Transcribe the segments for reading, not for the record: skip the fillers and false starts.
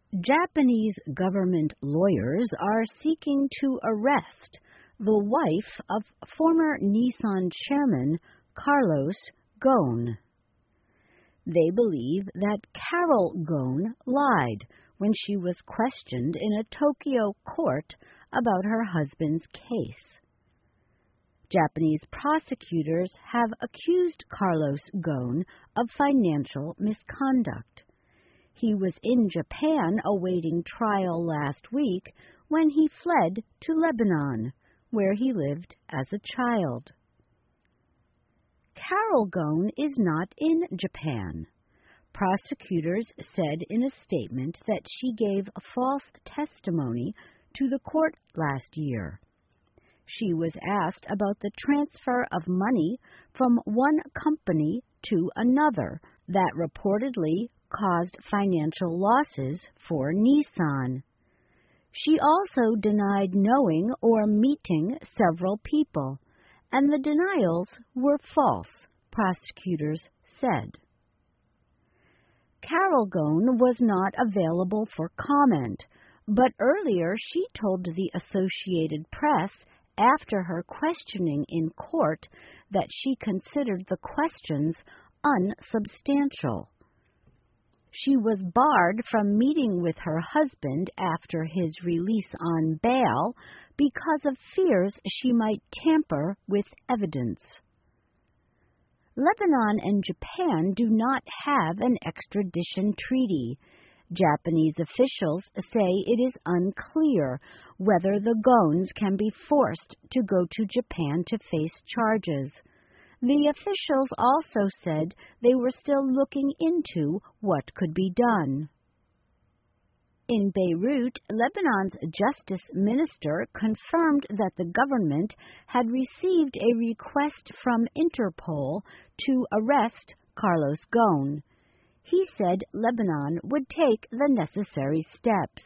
Japanese government lawyers are seeking to arrest the wife of former Nissan chairman Carlos Ghosn. They believe that Carol Ghosn lied when she was questioned in a Tokyo court about her husband's case. Japanese prosecutors have accused Carlos Ghosn of financial misconduct. He was in Japan awaiting trial last week when he fled to Lebanon, where he lived as a child. Carol Ghosn is not in Japan. Prosecutors said in a statement that she gave false testimony to the court last year. She was asked about the transfer of money from one company to another that reportedly caused financial losses for Nissan. She also denied knowing or meeting several people, and the denials were false, prosecutors said. Carol Ghosn was not available for comment, but earlier she told the Associated Press after her questioning in court that she considered the questions unsubstantial. She was barred from meeting with her husband after his release on bail because of fears she might tamper with evidence. Lebanon and Japan do not have an extradition treaty. Japanese officials say it is unclear whether the Ghosns can be forced to go to Japan to face charges. The officials also said they were still looking into what could be done. In Beirut, Lebanon's justice minister confirmed that the government had received a request from Interpol to arrest Carlos Ghosn. He said Lebanon would take the necessary steps.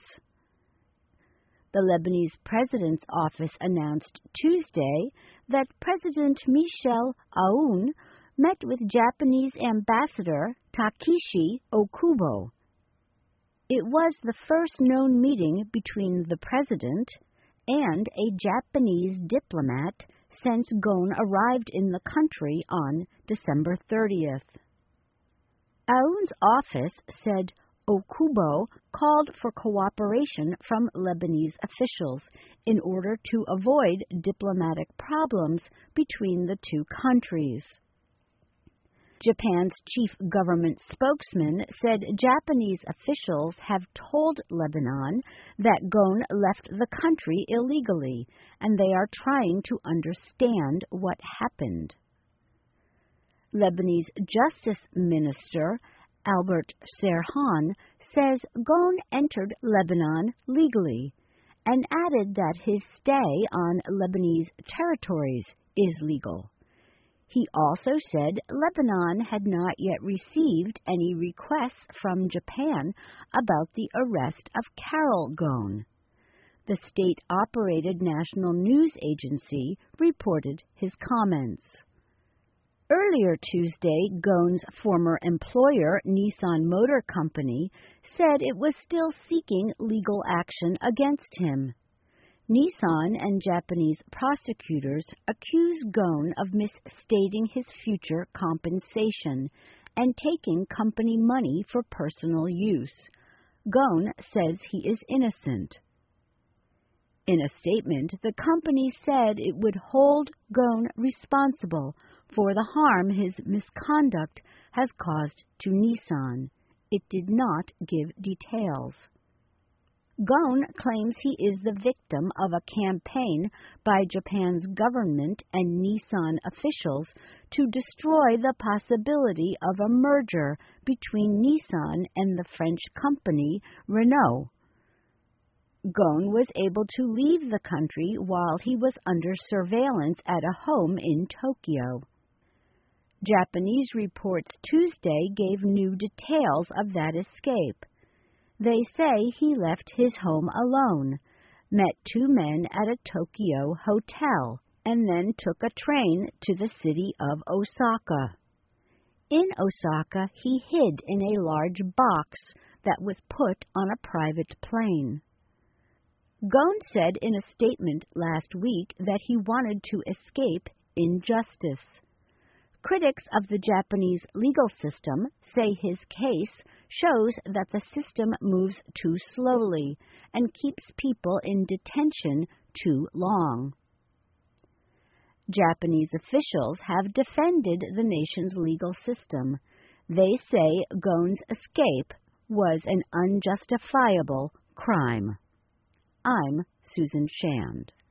The Lebanese president's office announced Tuesday that President Michel Aoun met with Japanese Ambassador Takeshi Okubo. It was the first known meeting between the president and a Japanese diplomat since Ghosn arrived in the country on December 30th. Aoun's office said Okubo called for cooperation from Lebanese officials in order to avoid diplomatic problems between the two countries. Japan's chief government spokesman said Japanese officials have told Lebanon that Ghosn left the country illegally, and they are trying to understand what happened. Lebanese Justice Minister Albert Serhan says Ghosn entered Lebanon legally and added that his stay on Lebanese territories is legal. He also said Lebanon had not yet received any requests from Japan about the arrest of Carol Ghosn. The state-operated national news agency reported his comments. Earlier Tuesday, Ghosn's former employer, Nissan Motor Company, said it was still seeking legal action against him. Nissan and Japanese prosecutors accuse Ghosn of misstating his future compensation and taking company money for personal use. Ghosn says he is innocent. In a statement, the company said it would hold Ghosn responsible for the harm his misconduct has caused to Nissan. It did not give details. Ghosn claims he is the victim of a campaign by Japan's government and Nissan officials to destroy the possibility of a merger between Nissan and the French company Renault. Ghosn was able to leave the country while he was under surveillance at a home in Tokyo. Japanese reports Tuesday gave new details of that escape. They say he left his home alone, met two men at a Tokyo hotel, and then took a train to the city of Osaka. In Osaka, he hid in a large box that was put on a private plane. Ghosn said in a statement last week that he wanted to escape injustice. Critics of the Japanese legal system say his case shows that the system moves too slowly and keeps people in detention too long. Japanese officials have defended the nation's legal system. They say Ghosn's escape was an unjustifiable crime. I'm Susan Shand.